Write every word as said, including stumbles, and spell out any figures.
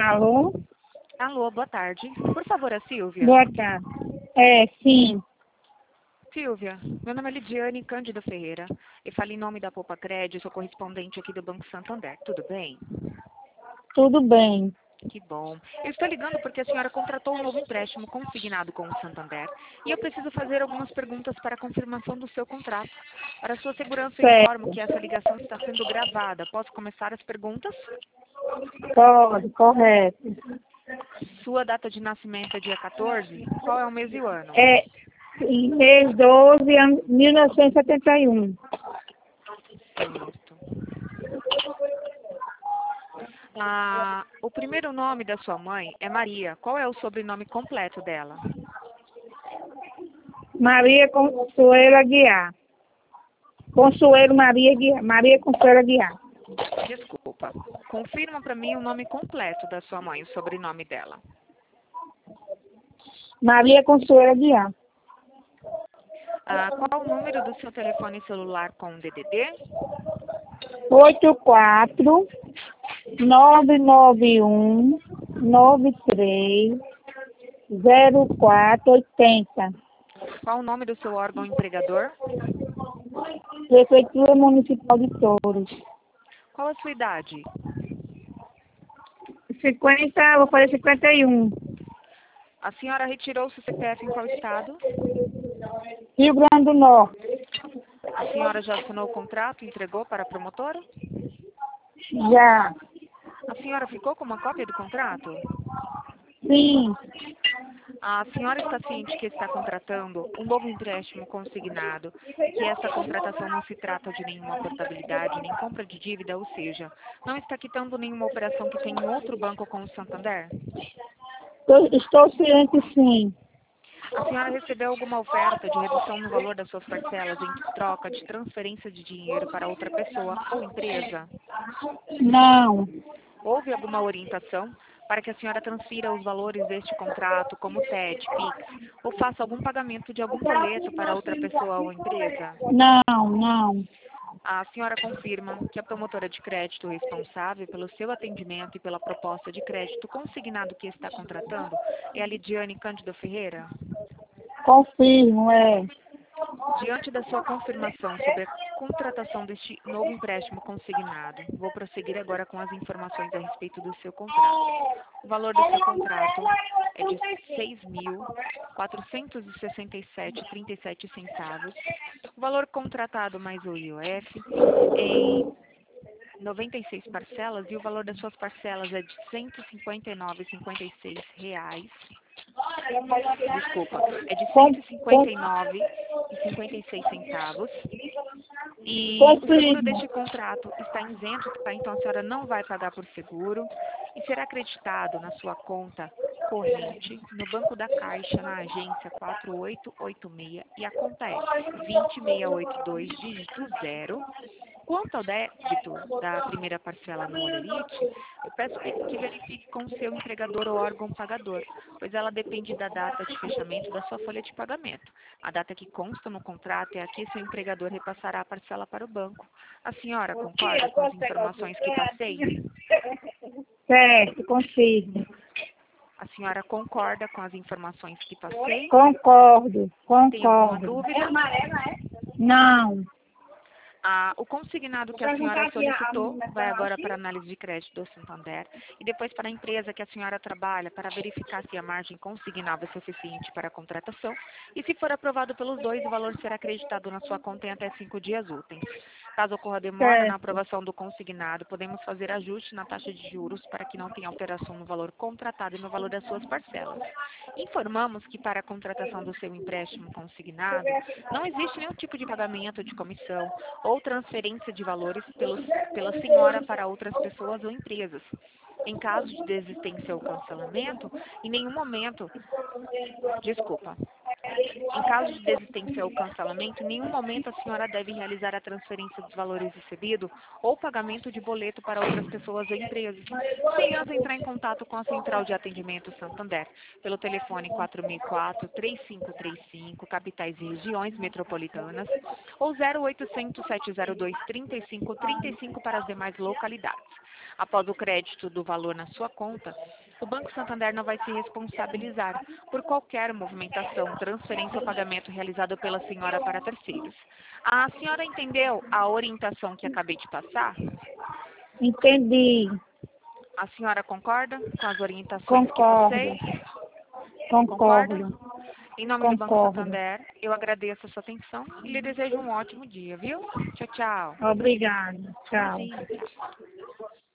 Alô? Alô, boa tarde. Por favor, a Silvia. Boa tarde. É, sim. Silvia, meu nome é Lidiane Cândido Ferreira. Eu falo em nome da Poupa Crédito, sou correspondente aqui do Banco Santander. Tudo bem? Tudo bem. Que bom. Eu estou ligando porque a senhora contratou um novo empréstimo consignado com o Santander e eu preciso fazer algumas perguntas para a confirmação do seu contrato. Para sua segurança, eu informo Certo. que essa ligação está sendo gravada. Posso começar as perguntas? Pode, correto. Sua data de nascimento é dia quatorze? Qual é o mês e o ano? É em mês doze, ano mil novecentos e setenta e um. Certo. Ah, o primeiro nome da sua mãe é Maria. Qual é o sobrenome completo dela? Maria Consuelo Aguiar. Consuelo Maria Aguiar. Maria Consuelo Aguiar. Desculpa. Confirma para mim o nome completo da sua mãe, o sobrenome dela. Maria Consuelo Aguiar. Ah, qual o número do seu telefone celular com D D D? oito quatro nove nove um nove três zero quatro oito zero. Qual o nome do seu órgão empregador? Prefeitura Municipal de Touros. Qual a sua idade? cinquenta, vou fazer cinquenta e um. A senhora retirou seu C P F em qual estado? Rio Grande do Norte. A senhora já assinou o contrato e entregou para a promotora? Já. A senhora ficou com uma cópia do contrato? Sim. A senhora está ciente que está contratando um novo empréstimo consignado, que essa contratação não se trata de nenhuma portabilidade, nem compra de dívida, ou seja, não está quitando nenhuma operação que tem em outro banco com o Santander? Eu estou ciente, sim. A senhora recebeu alguma oferta de redução no valor das suas parcelas em troca de transferência de dinheiro para outra pessoa ou empresa? Não. Houve alguma orientação para que a senhora transfira os valores deste contrato, como T E D, Pix, ou faça algum pagamento de algum boleto para outra pessoa ou empresa? Não, não. A senhora confirma que a promotora de crédito responsável pelo seu atendimento e pela proposta de crédito consignado que está contratando é a Lidiane Cândido Ferreira? Confirmo, é. Diante da sua confirmação sobre a contratação deste novo empréstimo consignado, vou prosseguir agora com as informações a respeito do seu contrato. O valor do seu contrato é de seis mil quatrocentos e sessenta e sete reais e trinta e sete centavos. O valor contratado mais o I O F em noventa e seis parcelas e o valor das suas parcelas é de cento e cinquenta e nove reais e cinquenta e seis reais. Desculpa, é de cento e cinquenta e nove reais e cinquenta e seis centavos. E o seguro deste contrato está isento, tá? Então a senhora não vai pagar por seguro e será acreditado na sua conta corrente no Banco da Caixa, na agência quatro oito oito seis, e a conta é vinte mil seiscentos e oitenta e dois, dígito zero. Quanto ao débito da primeira parcela no Olerite, eu peço que verifique com o seu empregador ou órgão pagador, pois ela depende da data de fechamento da sua folha de pagamento. A data que consta no contrato é a que seu empregador repassará a parcela para o banco. A senhora concorda com as informações que passei? Certo, confirmo. A senhora concorda com as informações que passei? Concordo, Tem alguma concordo. dúvida? Não. Ah, o consignado que a senhora solicitou vai agora para a análise de crédito do Santander e depois para a empresa que a senhora trabalha para verificar se a margem consignada é suficiente para a contratação e, se for aprovado pelos dois, o valor será acreditado na sua conta em até cinco dias úteis. Caso ocorra demora na Certo. aprovação do consignado, podemos fazer ajuste na taxa de juros para que não tenha alteração no valor contratado e no valor das suas parcelas. Informamos que para a contratação do seu empréstimo consignado, não existe nenhum tipo de pagamento de comissão ou transferência de valores pelos, pela senhora para outras pessoas ou empresas. Em caso de desistência ou cancelamento, em nenhum momento, desculpa, Em caso de desistência ou cancelamento, em nenhum momento a senhora deve realizar a transferência dos valores recebidos ou pagamento de boleto para outras pessoas ou empresas, sem antes entrar em contato com a Central de Atendimento Santander, pelo telefone quatro mil e quatro, três cinco três cinco, capitais e regiões metropolitanas, ou zero oitocentos, sete zero dois, trinta e cinco trinta e cinco para as demais localidades. Após o crédito do valor na sua conta, o Banco Santander não vai se responsabilizar por qualquer movimentação, transferência ou pagamento realizado pela senhora para terceiros. A senhora entendeu a orientação que acabei de passar? Entendi. A senhora concorda com as orientações Concordo. que passei? Concordo. Concorda? Em nome do Banco Concordo. Santander, eu agradeço a sua atenção e lhe desejo um ótimo dia, viu? Tchau, tchau. Obrigada. Tchau. Imagina, tchau.